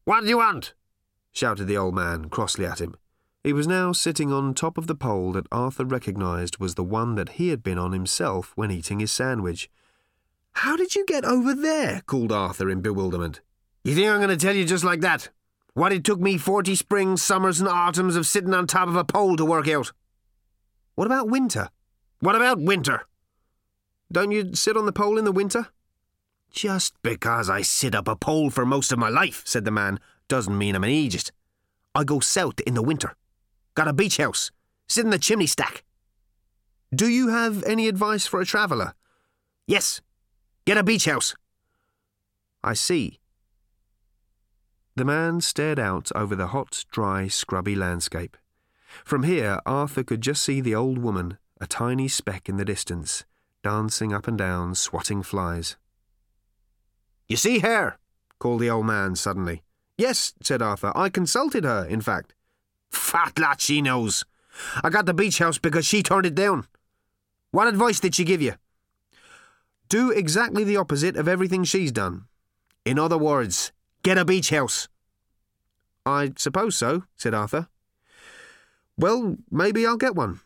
What do you want? Shouted the old man crossly at him. He was now sitting on top of the pole that Arthur recognised was the one that he had been on himself when eating his sandwich. How did you get over there? Called Arthur in bewilderment. You think I'm going to tell you just like that? What it took me 40 springs, summers and autumns of sitting on top of a pole to work out. What about winter? What about winter? Don't you sit on the pole in the winter? Just because I sit up a pole for most of my life, said the man, doesn't mean I'm an Aegis. I go south in the winter. Got a beach house. Sit in the chimney stack. Do you have any advice for a traveller? Yes. Get a beach house. I see. The man stared out over the hot, dry, scrubby landscape. From here, Arthur could just see the old woman, a tiny speck in the distance, dancing up and down, swatting flies. You see her? Called the old man suddenly. Yes, said Arthur. I consulted her, in fact. Fat lot she knows. I got the beach house because she turned it down. What advice did she give you? Do exactly the opposite of everything she's done. In other words, get a beach house. I suppose so, said Arthur. Well, maybe I'll get one.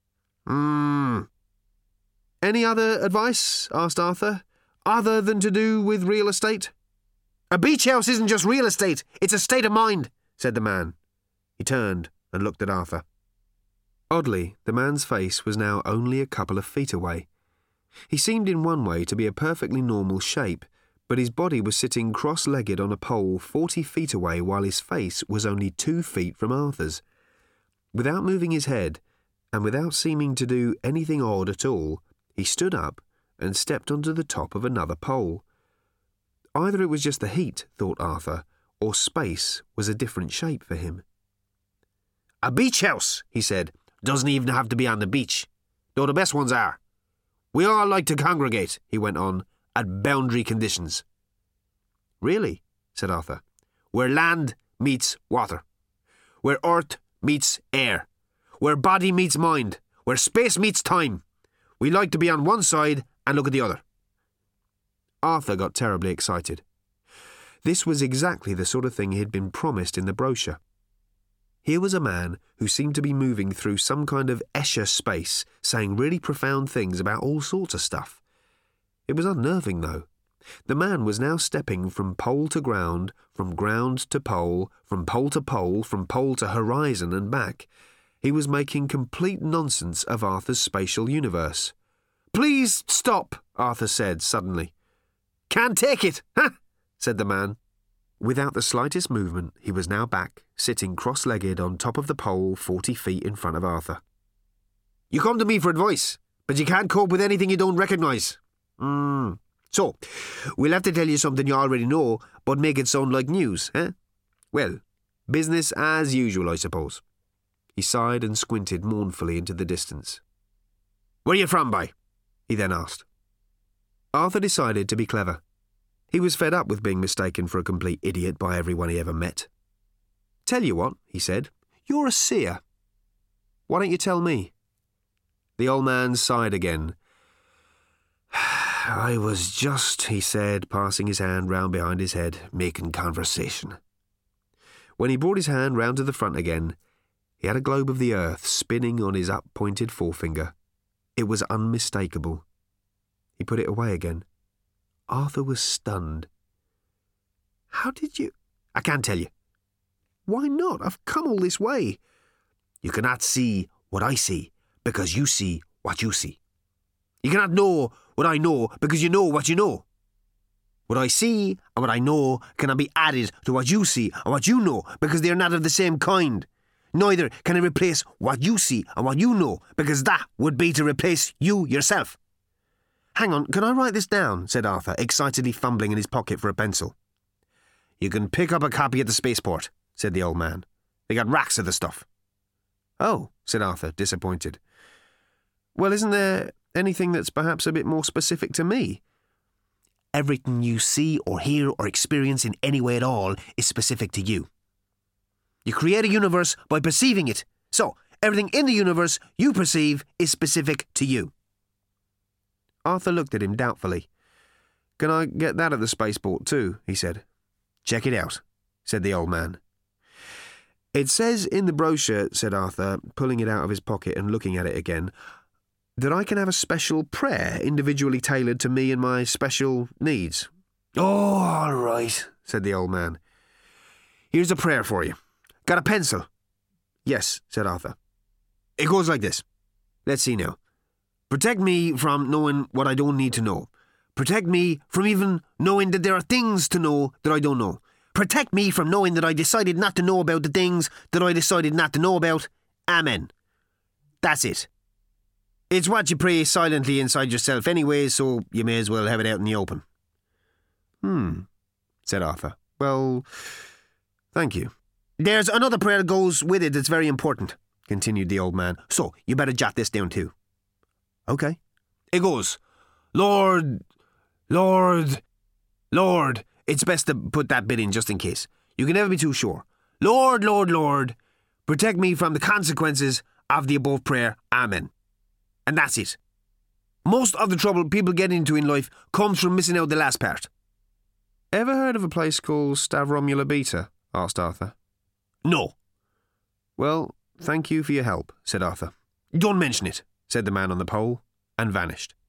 Any other advice? Asked Arthur. Other than to do with real estate? A beach house isn't just real estate, it's a state of mind, said the man. He turned and looked at Arthur. Oddly, the man's face was now only a couple of feet away. He seemed in one way to be a perfectly normal shape, but his body was sitting cross-legged on a pole 40 feet away while his face was only 2 feet from Arthur's. Without moving his head, and without seeming to do anything odd at all, he stood up and stepped onto the top of another pole. Either it was just the heat, thought Arthur, or space was a different shape for him. A beach house, he said, doesn't even have to be on the beach, though the best ones are. We all like to congregate, he went on, at boundary conditions. Really? Said Arthur. Where land meets water. Where earth meets air. Where body meets mind. Where space meets time. We like to be on one side and look at the other. Arthur got terribly excited. This was exactly the sort of thing he had been promised in the brochure. Here was a man who seemed to be moving through some kind of Escher space, saying really profound things about all sorts of stuff. It was unnerving, though. The man was now stepping from pole to ground, from ground to pole, from pole to pole, from pole to horizon and back. He was making complete nonsense of Arthur's spatial universe. Please stop, Arthur said suddenly. Can't take it, huh? Said the man. Without the slightest movement, he was now back, sitting cross-legged on top of the pole 40 feet in front of Arthur. You come to me for advice, but you can't cope with anything you don't recognise. So, we'll have to tell you something you already know, but make it sound like news, eh? Well, business as usual, I suppose. He sighed and squinted mournfully into the distance. Where are you from, by? He then asked. Arthur decided to be clever. He was fed up with being mistaken for a complete idiot by everyone he ever met. Tell you what, he said, you're a seer. Why don't you tell me? The old man sighed again. I was just, he said, passing his hand round behind his head, making conversation. When he brought his hand round to the front again, he had a globe of the earth spinning on his up-pointed forefinger. It was unmistakable. He put it away again. Arthur was stunned. How did you... I can't tell you. Why not? I've come all this way. You cannot see what I see, because you see what you see. You cannot know what I know, because you know what you know. What I see and what I know cannot be added to what you see and what you know, because they are not of the same kind. Neither can it replace what you see and what you know, because that would be to replace you yourself. Hang on, can I write this down? Said Arthur, excitedly fumbling in his pocket for a pencil. You can pick up a copy at the spaceport, said the old man. They got racks of the stuff. Oh, said Arthur, disappointed. Well, isn't there anything that's perhaps a bit more specific to me? Everything you see or hear or experience in any way at all is specific to you. You create a universe by perceiving it. So, everything in the universe you perceive is specific to you. Arthur looked at him doubtfully. Can I get that at the spaceport too? He said. Check it out. said the old man. It says in the brochure, said Arthur, pulling it out of his pocket and looking at it again, that I can have a special prayer individually tailored to me and my special needs. Oh, all right, said the old man. Here's a prayer for you. Got a pencil? Yes, said Arthur. It goes like this. Let's see now. Protect me from knowing what I don't need to know. Protect me from even knowing that there are things to know that I don't know. Protect me from knowing that I decided not to know about the things that I decided not to know about. Amen. That's it. It's what you pray silently inside yourself anyway, so you may as well have it out in the open. Said Arthur. Well, thank you. There's another prayer that goes with it that's very important, continued the old man. So, you better jot this down too. Okay. It goes, Lord, it's best to put that bit in just in case. You can never be too sure. Lord, protect me from the consequences of the above prayer. Amen. And that's it. Most of the trouble people get into in life comes from missing out the last part. Ever heard of a place called Stavromula Beta? Asked Arthur. No. Well, thank you for your help, said Arthur. Don't mention it, said the man on the pole, and vanished.